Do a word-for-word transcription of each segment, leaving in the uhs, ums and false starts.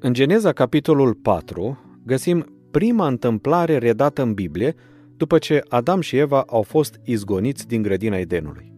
În Geneza, capitolul patru, găsim prima întâmplare redată în Biblie după ce Adam și Eva au fost izgoniți din grădina Edenului.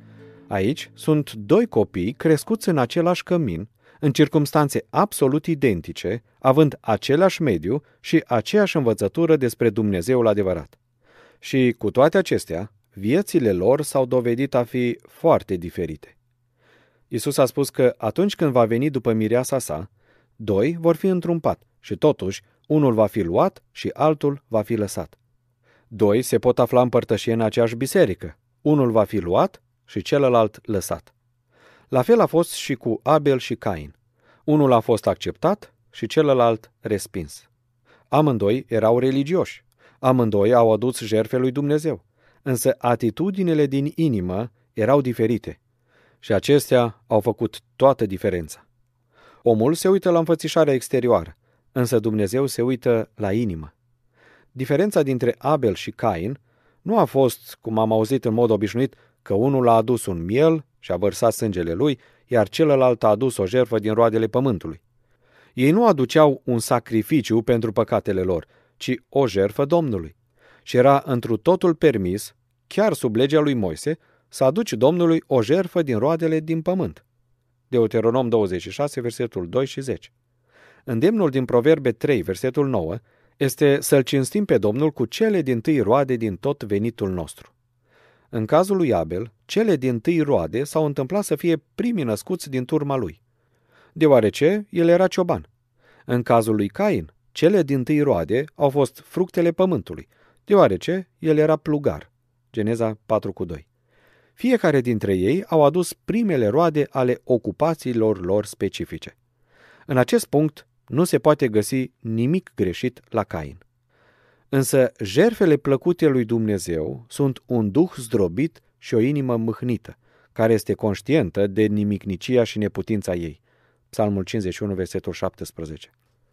Aici sunt doi copii crescuți în același cămin, în circumstanțe absolut identice, având același mediu și aceeași învățătură despre Dumnezeul adevărat. Și cu toate acestea, viețile lor s-au dovedit a fi foarte diferite. Iisus a spus că atunci când va veni după mireasa sa, doi vor fi într-un pat și totuși unul va fi luat și altul va fi lăsat. Doi se pot afla în părtășie în aceeași biserică, unul va fi luat și celălalt lăsat. La fel a fost și cu Abel și Cain. Unul a fost acceptat și celălalt respins. Amândoi erau religioși, amândoi au adus jertfe lui Dumnezeu, însă atitudinile din inimă erau diferite și acestea au făcut toată diferența. Omul se uită la înfățișarea exterioară, însă Dumnezeu se uită la inimă. Diferența dintre Abel și Cain nu a fost, cum am auzit în mod obișnuit, că unul a adus un miel și a vărsat sângele lui, iar celălalt a adus o jertfă din roadele pământului. Ei nu aduceau un sacrificiu pentru păcatele lor, ci o jertfă Domnului. Și era întru totul permis, chiar sub legea lui Moise, să aduci Domnului o jertfă din roadele din pământ. Deuteronom douăzeci și șase, versetul doi și zece. Îndemnul din Proverbe trei, versetul nouă, este să-L cinstim pe Domnul cu cele dintâi roade din tot venitul nostru. În cazul lui Abel, cele dintâi roade s-au întâmplat să fie primii născuți din turma lui, deoarece el era cioban. În cazul lui Cain, cele dintâi roade au fost fructele pământului, deoarece el era plugar. Geneza patru cu doi. Fiecare dintre ei au adus primele roade ale ocupațiilor lor specifice. În acest punct nu se poate găsi nimic greșit la Cain. Însă jertfele plăcute lui Dumnezeu sunt un duh zdrobit și o inimă mâhnită, care este conștientă de nimicnicia și neputința ei. Psalmul cincizeci și unu, versetul șaptesprezece.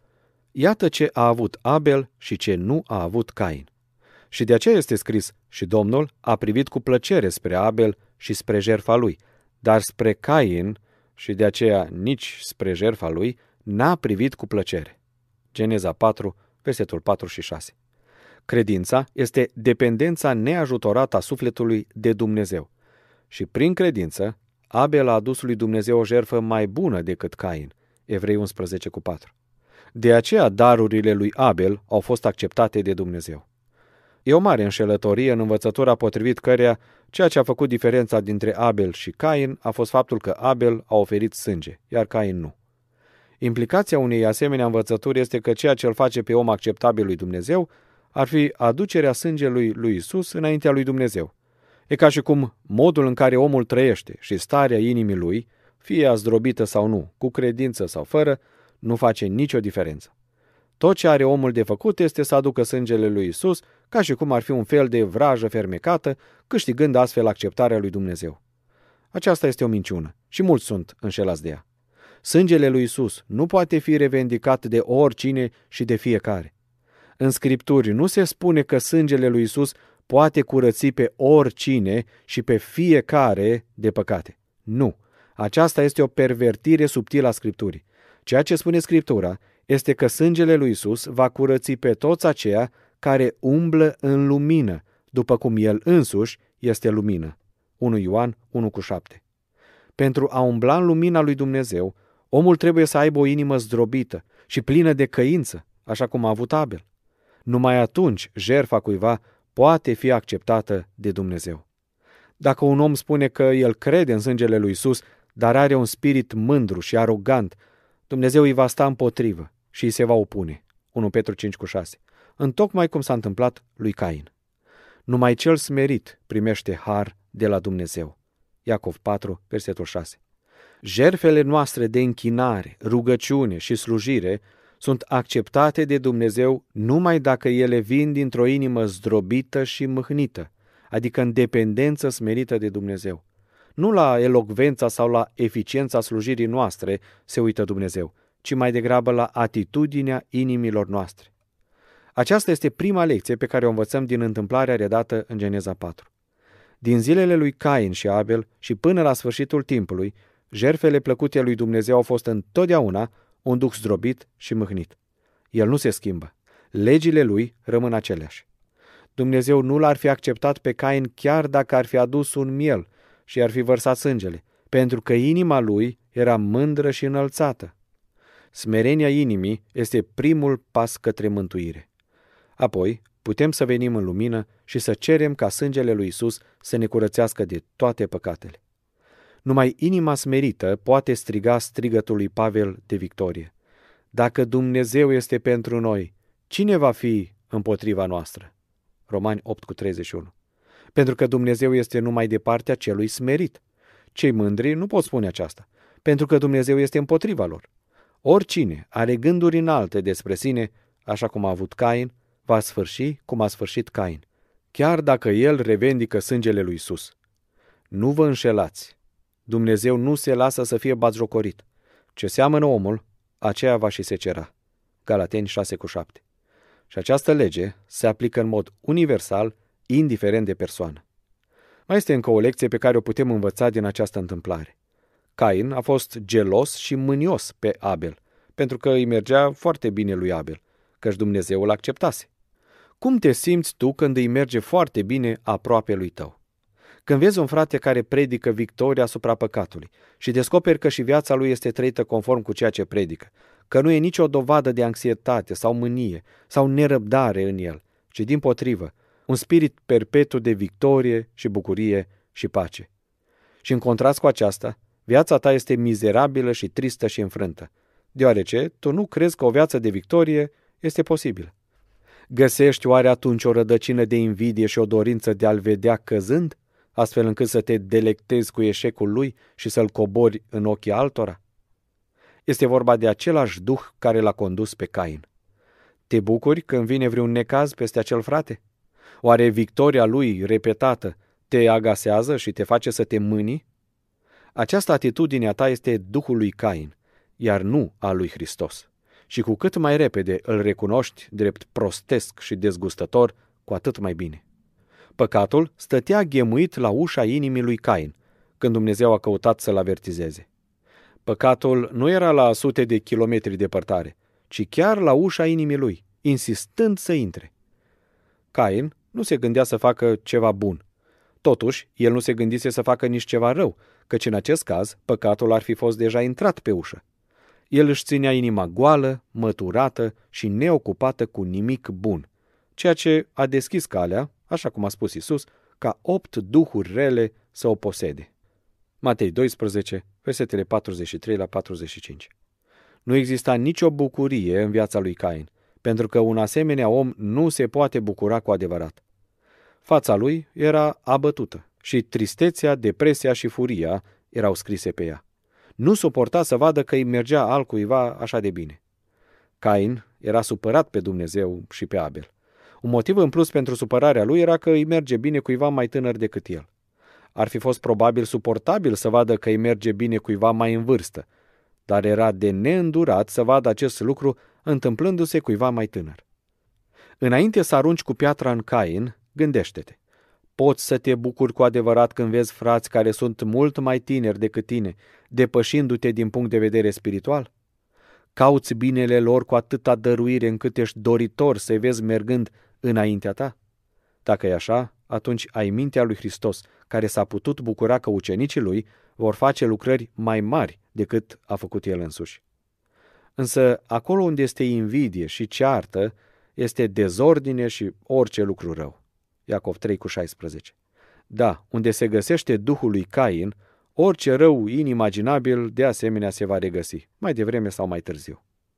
Iată ce a avut Abel și ce nu a avut Cain. Și de aceea este scris, și Domnul a privit cu plăcere spre Abel și spre jertfa lui, dar spre Cain, și de aceea nici spre jertfa lui, n-a privit cu plăcere. Geneza patru, versetul patru și șase. Credința este dependența neajutorată a sufletului de Dumnezeu. Și prin credință, Abel a adus lui Dumnezeu o jertfă mai bună decât Cain. Evrei unsprezece cu patru. De aceea darurile lui Abel au fost acceptate de Dumnezeu. E o mare înșelătorie în învățătura potrivit căreia ceea ce a făcut diferența dintre Abel și Cain a fost faptul că Abel a oferit sânge, iar Cain nu. Implicația unei asemenea învățături este că ceea ce îl face pe om acceptabil lui Dumnezeu ar fi aducerea sângelui lui Isus înaintea lui Dumnezeu. E ca și cum modul în care omul trăiește și starea inimii lui, fie ea zdrobită sau nu, cu credință sau fără, nu face nicio diferență. Tot ce are omul de făcut este să aducă sângele lui Isus, ca și cum ar fi un fel de vrajă fermecată, câștigând astfel acceptarea lui Dumnezeu. Aceasta este o minciună și mulți sunt înșelați de ea. Sângele lui Isus nu poate fi revendicat de oricine și de fiecare. În Scripturi nu se spune că sângele lui Isus poate curăți pe oricine și pe fiecare de păcate. Nu. Aceasta este o pervertire subtilă a Scripturii. Ceea ce spune Scriptura este că sângele lui Isus va curăți pe toți aceia care umblă în lumină, după cum El însuși este lumină. unu Ioan unu cu șapte. Pentru a umbla în lumina lui Dumnezeu, omul trebuie să aibă o inimă zdrobită și plină de căință, așa cum a avut Abel. Numai atunci jertfa cuiva poate fi acceptată de Dumnezeu. Dacă un om spune că el crede în sângele lui Isus, dar are un spirit mândru și arogant, Dumnezeu îi va sta împotrivă și îi se va opune. unu Petru cinci cu șase. Întocmai cum s-a întâmplat lui Cain. Numai cel smerit primește har de la Dumnezeu. Iacov patru, versetul șase. Jertfele noastre de închinare, rugăciune și slujire sunt acceptate de Dumnezeu numai dacă ele vin dintr-o inimă zdrobită și mâhnită, adică în dependență smerită de Dumnezeu. Nu la elocvența sau la eficiența slujirii noastre se uită Dumnezeu, ci mai degrabă la atitudinea inimilor noastre. Aceasta este prima lecție pe care o învățăm din întâmplarea redată în Geneza patru. Din zilele lui Cain și Abel și până la sfârșitul timpului, jertfele plăcute lui Dumnezeu au fost întotdeauna un duh zdrobit și mâhnit. El nu se schimbă. Legile lui rămân aceleași. Dumnezeu nu l-ar fi acceptat pe Cain chiar dacă ar fi adus un miel și ar fi vărsat sângele, pentru că inima lui era mândră și înălțată. Smerenia inimii este primul pas către mântuire. Apoi, putem să venim în lumină și să cerem ca sângele lui Isus să ne curățească de toate păcatele. Numai inima smerită poate striga strigătul lui Pavel de victorie. Dacă Dumnezeu este pentru noi, cine va fi împotriva noastră? Romani opt cu treizeci și unu. Pentru că Dumnezeu este numai de partea celui smerit. Cei mândri nu pot spune aceasta, pentru că Dumnezeu este împotriva lor. Oricine are gânduri înalte despre sine, așa cum a avut Cain, va sfârși cum a sfârșit Cain, chiar dacă el revendică sângele lui Isus. Nu vă înșelați. Dumnezeu nu se lasă să fie batjocorit. Ce seamănă omul, aceea va și secera. Galateni șase cu șapte. Și această lege se aplică în mod universal, indiferent de persoană. Mai este încă o lecție pe care o putem învăța din această întâmplare. Cain a fost gelos și mânios pe Abel, pentru că îi mergea foarte bine lui Abel, căci Dumnezeu îl acceptase. Cum te simți tu când îi merge foarte bine aproape lui tău? Când vezi un frate care predică victoria asupra păcatului și descoperi că și viața lui este trăită conform cu ceea ce predică, că nu e nicio dovadă de anxietate sau mânie sau nerăbdare în el, ci dimpotrivă, un spirit perpetu de victorie și bucurie și pace. Și în contrast cu aceasta, viața ta este mizerabilă și tristă și înfrântă, deoarece tu nu crezi că o viață de victorie este posibilă. Găsești oare atunci o rădăcină de invidie și o dorință de a-l vedea căzând, astfel încât să te delectezi cu eșecul lui și să-l cobori în ochii altora? Este vorba de același duh care l-a condus pe Cain. Te bucuri când vine vreun necaz peste acel frate? Oare victoria lui repetată te agasează și te face să te mâni? Această atitudine a ta este duhul lui Cain, iar nu a lui Hristos. Și cu cât mai repede îl recunoști drept prostesc și dezgustător, cu atât mai bine. Păcatul stătea ghemuit la ușa inimii lui Cain, când Dumnezeu a căutat să-l avertizeze. Păcatul nu era la sute de kilometri departare, ci chiar la ușa inimii lui, insistând să intre. Cain nu se gândea să facă ceva bun. Totuși, el nu se gândise să facă nici ceva rău, căci în acest caz, păcatul ar fi fost deja intrat pe ușă. El își ținea inima goală, măturată și neocupată cu nimic bun, ceea ce a deschis calea, așa cum a spus Isus, ca opt duhuri rele să o posede. Matei doisprezece, versetele patruzeci și trei la patruzeci și cinci. Nu exista nicio bucurie în viața lui Cain, pentru că un asemenea om nu se poate bucura cu adevărat. Fața lui era abătută și tristețea, depresia și furia erau scrise pe ea. Nu suporta să vadă că îi mergea altcuiva așa de bine. Cain era supărat pe Dumnezeu și pe Abel. Un motiv în plus pentru supărarea lui era că îi merge bine cuiva mai tânăr decât el. Ar fi fost probabil suportabil să vadă că îi merge bine cuiva mai în vârstă, dar era de neîndurat să vadă acest lucru întâmplându-se cuiva mai tânăr. Înainte să arunci cu piatra în Cain, gândește-te. Poți să te bucuri cu adevărat când vezi frați care sunt mult mai tineri decât tine, depășindu-te din punct de vedere spiritual? Cauți binele lor cu atâta dăruire încât ești doritor să-i vezi mergând înaintea ta? Dacă e așa, atunci ai mintea lui Hristos, care s-a putut bucura că ucenicii lui vor face lucrări mai mari decât a făcut el însuși. Însă, acolo unde este invidie și ceartă, este dezordine și orice lucru rău. Iacov trei cu șaisprezece. Da, unde se găsește duhul lui Cain, orice rău inimaginabil de asemenea se va regăsi, mai devreme sau mai târziu.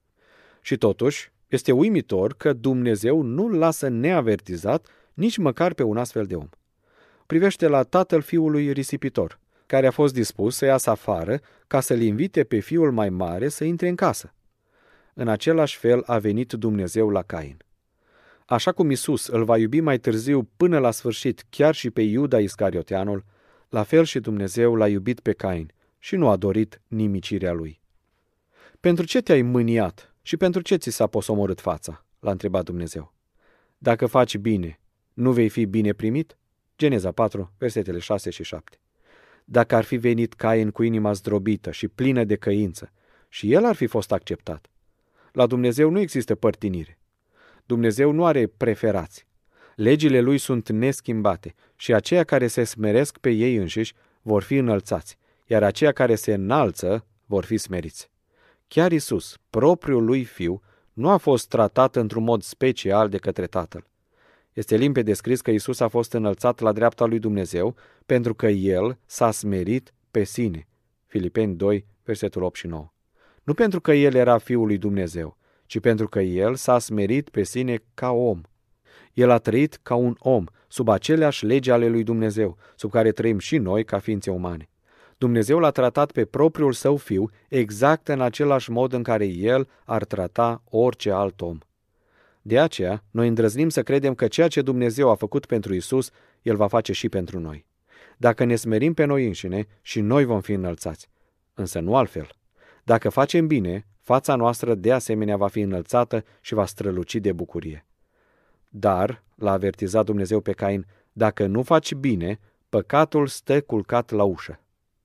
Și totuși, este uimitor că Dumnezeu nu-l lasă neavertizat nici măcar pe un astfel de om. Privește la tatăl fiului risipitor, care a fost dispus să iasă afară ca să-l invite pe fiul mai mare să intre în casă. În același fel a venit Dumnezeu la Cain. Așa cum Isus îl va iubi mai târziu până la sfârșit chiar și pe Iuda Iscarioteanul, la fel și Dumnezeu l-a iubit pe Cain și nu a dorit nimicirea lui. Pentru ce te-ai mâniat și pentru ce ți s-a posomorât fața? L-a întrebat Dumnezeu. Dacă faci bine, nu vei fi bine primit? Geneza patru, versetele șase și șapte. Dacă ar fi venit Cain cu inima zdrobită și plină de căință și el ar fi fost acceptat. La Dumnezeu nu există părtinire. Dumnezeu nu are preferați. Legile lui sunt neschimbate și aceia care se smeresc pe ei înșiși vor fi înălțați, iar aceia care se înalță vor fi smeriți. Chiar Iisus, propriul lui Fiu, nu a fost tratat într-un mod special de către Tatăl. Este limpede scris că Iisus a fost înălțat la dreapta lui Dumnezeu pentru că El s-a smerit pe sine. Filipeni doi, versetul opt și nouă. Nu pentru că El era Fiul lui Dumnezeu, ci pentru că El s-a smerit pe sine ca om. El a trăit ca un om, sub aceleași legi ale lui Dumnezeu, sub care trăim și noi ca ființe umane. Dumnezeu l-a tratat pe propriul său Fiu exact în același mod în care El ar trata orice alt om. De aceea, noi îndrăznim să credem că ceea ce Dumnezeu a făcut pentru Iisus, El va face și pentru noi. Dacă ne smerim pe noi înșine, și noi vom fi înălțați. Însă nu altfel. Dacă facem bine, fața noastră de asemenea va fi înălțată și va străluci de bucurie. Dar, l-a avertizat Dumnezeu pe Cain, dacă nu faci bine, păcatul stă culcat la ușă.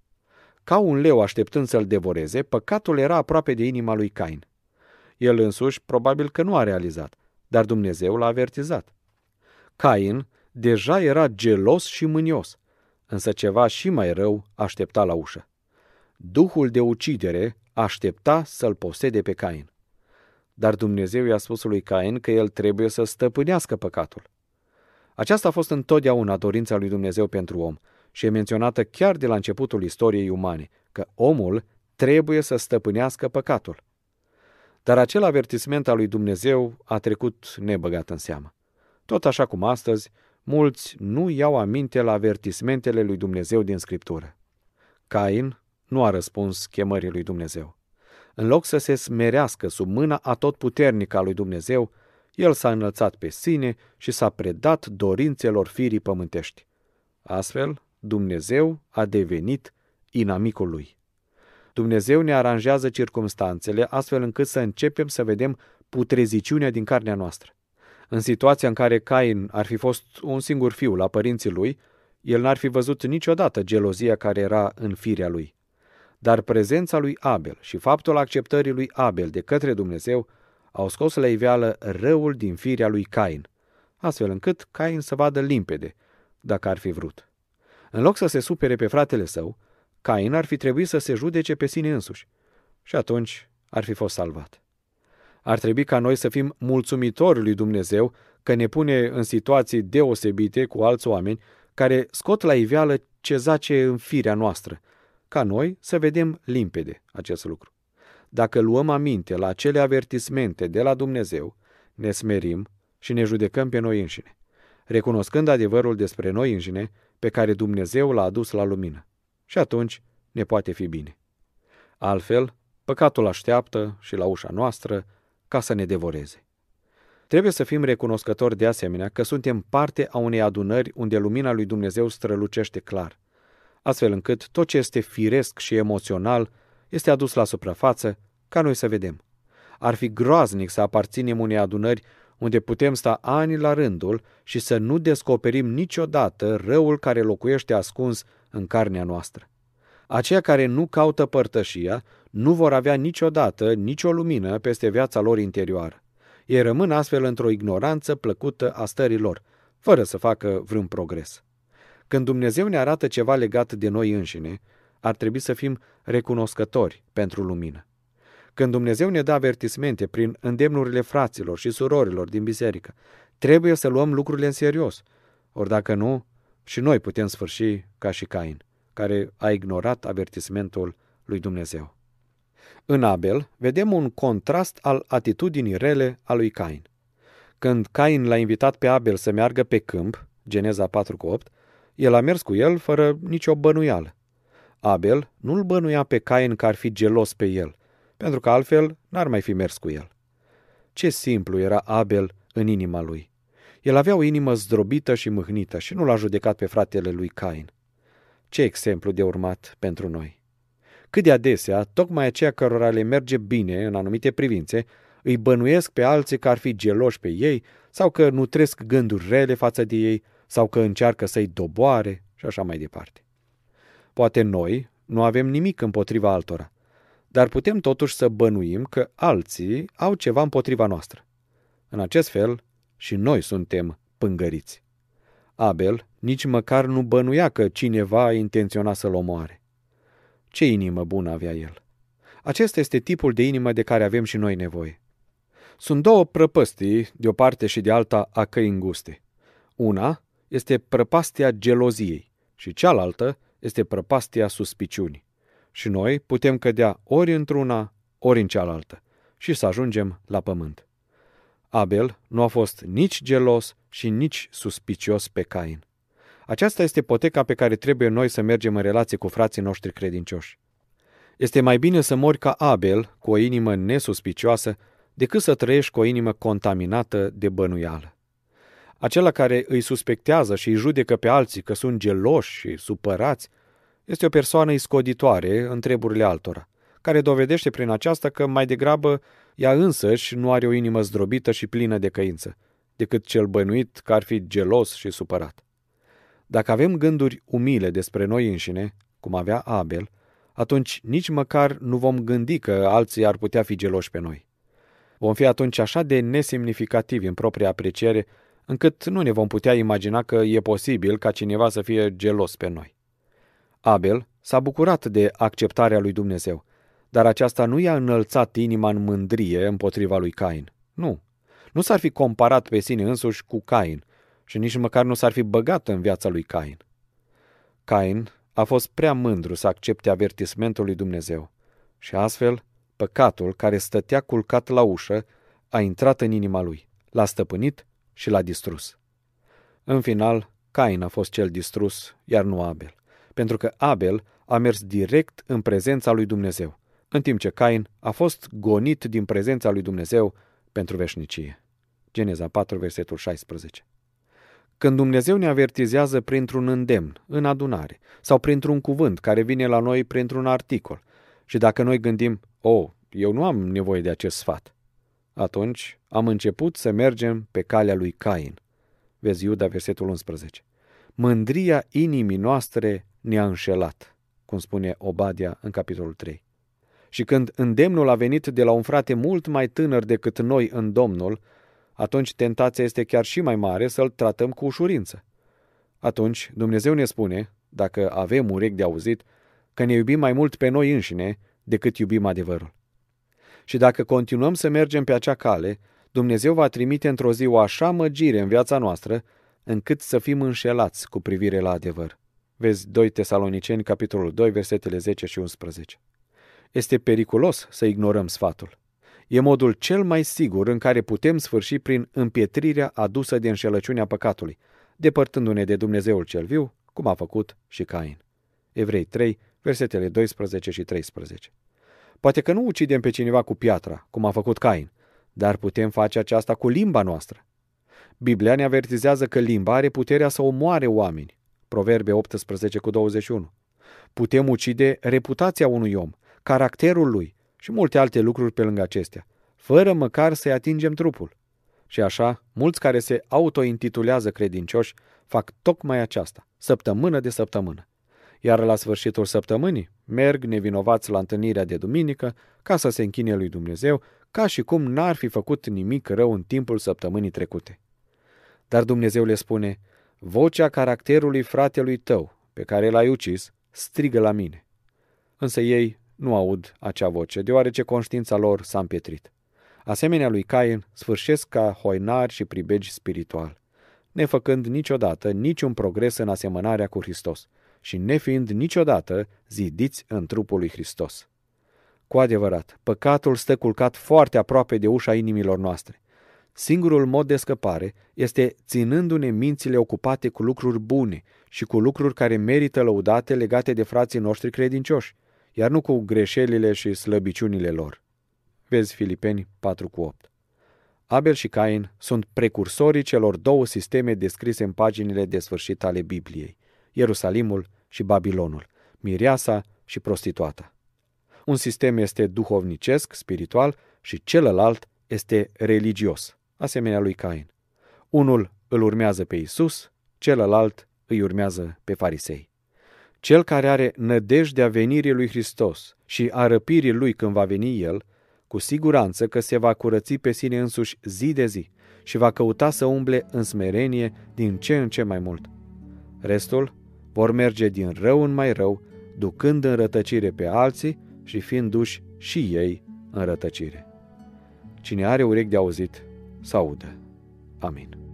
Ca un leu așteptând să-l devoreze, păcatul era aproape de inima lui Cain. El însuși probabil că nu a realizat, dar Dumnezeu l-a avertizat. Cain deja era gelos și mânios, însă ceva și mai rău aștepta la ușă. Duhul de ucidere aștepta să-l posede pe Cain. Dar Dumnezeu i-a spus lui Cain că el trebuie să stăpânească păcatul. Aceasta a fost întotdeauna dorința lui Dumnezeu pentru om și e menționată chiar de la începutul istoriei umane, că omul trebuie să stăpânească păcatul. Dar acel avertisment al lui Dumnezeu a trecut nebăgat în seamă. Tot așa cum astăzi, mulți nu iau aminte la avertismentele lui Dumnezeu din Scriptură. Cain nu a răspuns chemării lui Dumnezeu. În loc să se smerească sub mâna atotputernică a lui Dumnezeu, el s-a înălțat pe sine și s-a predat dorințelor firii pământești. Astfel, Dumnezeu a devenit inamicul lui. Dumnezeu ne aranjează circumstanțele astfel încât să începem să vedem putreziciunea din carnea noastră. În situația în care Cain ar fi fost un singur fiu la părinții lui, el n-ar fi văzut niciodată gelozia care era în firea lui. Dar prezența lui Abel și faptul acceptării lui Abel de către Dumnezeu au scos la iveală răul din firea lui Cain, astfel încât Cain să vadă limpede, dacă ar fi vrut. În loc să se supere pe fratele său, Cain ar fi trebuit să se judece pe sine însuși și atunci ar fi fost salvat. Ar trebui ca noi să fim mulțumitori lui Dumnezeu că ne pune în situații deosebite cu alți oameni care scot la iveală ce zace în firea noastră, ca noi să vedem limpede acest lucru. Dacă luăm aminte la acele avertismente de la Dumnezeu, ne smerim și ne judecăm pe noi înșine, recunoscând adevărul despre noi înșine pe care Dumnezeu l-a adus la lumină. Și atunci ne poate fi bine. Altfel, păcatul așteaptă și la ușa noastră ca să ne devoreze. Trebuie să fim recunoscători de asemenea că suntem parte a unei adunări unde lumina lui Dumnezeu strălucește clar, astfel încât tot ce este firesc și emoțional este adus la suprafață ca noi să vedem. Ar fi groaznic să aparținem unei adunări unde putem sta ani la rândul și să nu descoperim niciodată răul care locuiește ascuns în carnea noastră. Aceia care nu caută părtășia nu vor avea niciodată nicio lumină peste viața lor interioară. Ei rămân astfel într-o ignoranță plăcută a stării lor, fără să facă vreun progres. Când Dumnezeu ne arată ceva legat de noi înșine, ar trebui să fim recunoscători pentru lumină. Când Dumnezeu ne dă avertismente prin îndemnurile fraților și surorilor din biserică, trebuie să luăm lucrurile în serios. Ori dacă nu, și noi putem sfârși ca și Cain, care a ignorat avertismentul lui Dumnezeu. În Abel vedem un contrast al atitudinii rele a lui Cain. Când Cain l-a invitat pe Abel să meargă pe câmp, Geneza patru cu opt, el a mers cu el fără nicio bănuială. Abel nu-l bănuia pe Cain că ar fi gelos pe el, pentru că altfel n-ar mai fi mers cu el. Ce simplu era Abel în inima lui. El avea o inimă zdrobită și mâhnită și nu l-a judecat pe fratele lui Cain. Ce exemplu de urmat pentru noi! Cât de adesea, tocmai aceia cărora le merge bine în anumite privințe, îi bănuiesc pe alții că ar fi geloși pe ei sau că nutresc gânduri rele față de ei sau că încearcă să-i doboare și așa mai departe. Poate noi nu avem nimic împotriva altora, dar putem totuși să bănuim că alții au ceva împotriva noastră. În acest fel, și noi suntem pângăriți. Abel nici măcar nu bănuia că cineva intenționa să-l omoare. Ce inimă bună avea el! Acesta este tipul de inimă de care avem și noi nevoie. Sunt două prăpăstii, de o parte și de alta, a căii înguste. Una este prăpastia geloziei și cealaltă este prăpastia suspiciunii. Și noi putem cădea ori într-una, ori în cealaltă și să ajungem la pământ. Abel nu a fost nici gelos și nici suspicios pe Cain. Aceasta este poteca pe care trebuie noi să mergem în relație cu frații noștri credincioși. Este mai bine să mori ca Abel, cu o inimă nesuspicioasă, decât să trăiești cu o inimă contaminată de bănuială. Acela care îi suspectează și îi judecă pe alții că sunt geloși și supărați, este o persoană iscoditoare în treburile altora, care dovedește prin aceasta că mai degrabă ea însăși nu are o inimă zdrobită și plină de căință, decât cel bănuit că ar fi gelos și supărat. Dacă avem gânduri umile despre noi înșine, cum avea Abel, atunci nici măcar nu vom gândi că alții ar putea fi geloși pe noi. Vom fi atunci așa de nesemnificativi în propria apreciere, încât nu ne vom putea imagina că e posibil ca cineva să fie gelos pe noi. Abel s-a bucurat de acceptarea lui Dumnezeu, dar aceasta nu i-a înălțat inima în mândrie împotriva lui Cain. Nu. Nu s-ar fi comparat pe sine însuși cu Cain și nici măcar nu s-ar fi băgat în viața lui Cain. Cain a fost prea mândru să accepte avertismentul lui Dumnezeu și astfel păcatul care stătea culcat la ușă a intrat în inima lui, l-a stăpânit și l-a distrus. În final, Cain a fost cel distrus, iar nu Abel, pentru că Abel a mers direct în prezența lui Dumnezeu, în timp ce Cain a fost gonit din prezența lui Dumnezeu pentru veșnicie. Geneza patru, versetul șaisprezece. Când Dumnezeu ne avertizează printr-un îndemn, în adunare, sau printr-un cuvânt care vine la noi printr-un articol, și dacă noi gândim, oh, eu nu am nevoie de acest sfat, atunci am început să mergem pe calea lui Cain. Vezi Iuda, versetul unsprezece. Mândria inimii noastre ne-a înșelat, cum spune Obadia în capitolul trei. Și când îndemnul a venit de la un frate mult mai tânăr decât noi în Domnul, atunci tentația este chiar și mai mare să-l tratăm cu ușurință. Atunci Dumnezeu ne spune, dacă avem urechi de auzit, că ne iubim mai mult pe noi înșine decât iubim adevărul. Și dacă continuăm să mergem pe acea cale, Dumnezeu va trimite într-o zi o așa măgire în viața noastră, încât să fim înșelați cu privire la adevăr. Vezi doi Tesaloniceni, capitolul doi, versetele zece și unsprezece. Este periculos să ignorăm sfatul. E modul cel mai sigur în care putem sfârși prin împietrirea adusă de înșelăciunea păcatului, depărtându-ne de Dumnezeul cel viu, cum a făcut și Cain. Evrei trei, versetele doisprezece și treisprezece. Poate că nu ucidem pe cineva cu piatra, cum a făcut Cain, dar putem face aceasta cu limba noastră. Biblia ne avertizează că limba are puterea să omoare oameni. Proverbe optsprezece cu douăzeci și unu. Putem ucide reputația unui om, caracterul lui și multe alte lucruri pe lângă acestea, fără măcar să-i atingem trupul. Și așa, mulți care se autointitulează credincioși fac tocmai aceasta, săptămână de săptămână. Iar la sfârșitul săptămânii merg nevinovați la întâlnirea de duminică ca să se închine lui Dumnezeu, ca și cum n-ar fi făcut nimic rău în timpul săptămânii trecute. Dar Dumnezeu le spune, vocea caracterului fratelui tău, pe care l-ai ucis, strigă la mine. Însă ei nu aud acea voce, deoarece conștiința lor s-a împietrit. Asemenea lui Cain, sfârșesc ca hoinari și pribegi spiritual, nefăcând niciodată niciun progres în asemănarea cu Hristos și nefiind niciodată zidiți în trupul lui Hristos. Cu adevărat, păcatul stă culcat foarte aproape de ușa inimilor noastre. Singurul mod de scăpare este ținându-ne mințile ocupate cu lucruri bune și cu lucruri care merită lăudate legate de frații noștri credincioși, iar nu cu greșelile și slăbiciunile lor. Vezi Filipeni patru cu opt. Abel și Cain sunt precursorii celor două sisteme descrise în paginile de sfârșit ale Bibliei, Ierusalimul și Babilonul, mireasa și prostituata. Un sistem este duhovnicesc, spiritual, și celălalt este religios, asemenea lui Cain. Unul îl urmează pe Isus, celălalt îi urmează pe farisei. Cel care are nădejdea venirii lui Hristos și a răpirii lui când va veni El, cu siguranță că se va curăți pe sine însuși zi de zi și va căuta să umble în smerenie din ce în ce mai mult. Restul vor merge din rău în mai rău, ducând în rătăcire pe alții și fiind duși și ei în rătăcire. Cine are urechi de auzit, să audă. Amin.